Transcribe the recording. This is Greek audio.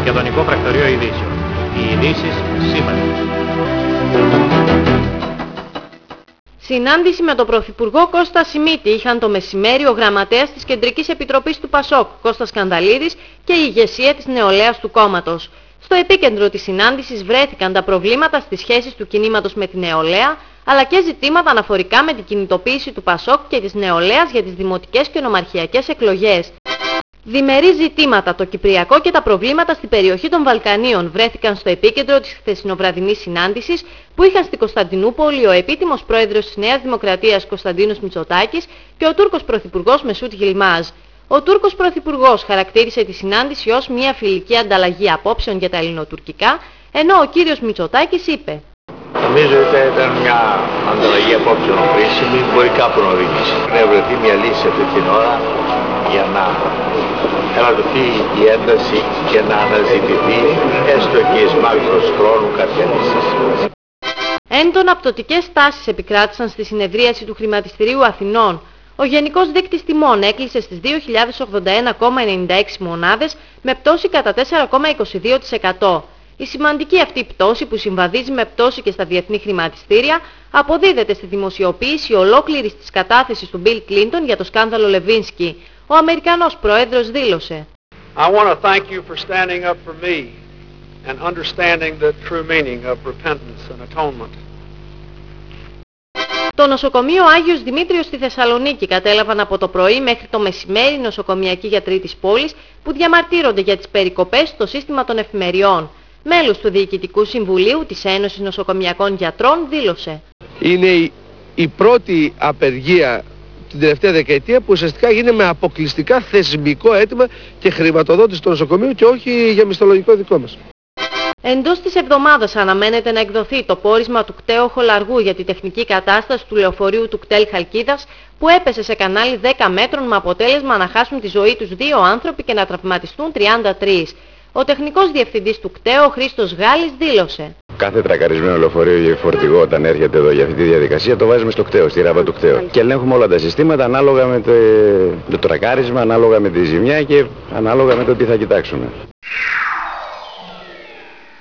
Μακεδονικό Πρακτορείο Ειδήσεων. Οι ειδήσεις σήμερα. Συνάντηση με τον Πρωθυπουργό Κώστα Σιμίτη είχαν το μεσημέρι ο γραμματέας της Κεντρικής Επιτροπής του ΠΑΣΟΚ, Κώστας Σκανδαλίδης, και η ηγεσία της νεολαίας του κόμματος. Στο επίκεντρο της συνάντησης βρέθηκαν τα προβλήματα στις σχέσεις του κινήματος με την νεολαία, αλλά και ζητήματα αναφορικά με την κινητοποίηση του ΠΑΣΟΚ και της νεολαίας για τις δημοτικές και νομαρχιακές εκλογές. Διμερεί ζητήματα, το Κυπριακό και τα προβλήματα στην περιοχή των Βαλκανίων βρέθηκαν στο επίκεντρο της χθεσινοβραδινής συνάντησης που είχαν στην Κωνσταντινούπολη ο επίτιμος πρόεδρος της Νέας Δημοκρατίας Κωνσταντίνος Μητσοτάκης και ο Τούρκος Πρωθυπουργός Μεσούτ Γιλμάζ. Ο Τούρκος Πρωθυπουργός χαρακτήρισε τη συνάντηση ως μια φιλική ανταλλαγή απόψεων για τα ελληνοτουρκικά, ενώ ο κύριος Μητσοτάκης είπε: Νομίζω ότι ήταν μια ανταλλαγή απόψεων χρήσιμη, μπορεί κάπου να οδηγήσει. Να βρεθεί μια λύση αυτή την ώρα για να ελαττωθεί η ένταση και να αναζητηθεί έστω και εις μάκρος χρόνου κάποια λύση. Έντονα πτωτικές τάσεις επικράτησαν στη συνεδρίαση του Χρηματιστηρίου Αθηνών. Ο Γενικός Δείκτης Τιμών έκλεισε στις 2.081,96 μονάδες με πτώση κατά 4,22%. Η σημαντική αυτή πτώση, που συμβαδίζει με πτώση και στα διεθνή χρηματιστήρια, αποδίδεται στη δημοσιοποίηση ολόκληρης της κατάθεσης του Bill Clinton για το σκάνδαλο Λεβίνσκι. Ο Αμερικανός πρόεδρος δήλωσε: I want to thank you for standing up for me and understanding the true meaning of repentance and atonement. Το νοσοκομείο Άγιος Δημήτριος στη Θεσσαλονίκη κατέλαβαν από το πρωί μέχρι το μεσημέρι νοσοκομιακοί γιατροί της πόλης που διαμαρτύρονται για τις περικοπές στο σύστημα των εφημεριών. Μέλος του Διοικητικού Συμβουλίου της Ένωσης Νοσοκομιακών Γιατρών δήλωσε: Είναι η πρώτη απεργία την τελευταία δεκαετία που ουσιαστικά γίνεται με αποκλειστικά θεσμικό αίτημα και χρηματοδότηση του νοσοκομείου και όχι για μισθολογικό δικό μας. Εντός της εβδομάδας αναμένεται να εκδοθεί το πόρισμα του κταίου Χολαργού για τη τεχνική κατάσταση του λεωφορείου του κτέλ Χαλκίδας που έπεσε σε κανάλι 10 μέτρων με αποτέλεσμα να χάσουν τη ζωή τους 2 άνθρωποι και να τραυματιστούν 33. Ο τεχνικός διευθυντής του κταίου, Χρήστος Γάλλης, δήλωσε: Κάθε τρακαρισμένο λεωφορείο ή φορτηγό όταν έρχεται εδώ για αυτή τη διαδικασία το βάζουμε στο κταίο, στη ράβα του κταίου. Και ελέγχουμε όλα τα συστήματα ανάλογα με το τρακάρισμα, ανάλογα με τη ζημιά και ανάλογα με το τι θα κοιτάξουμε.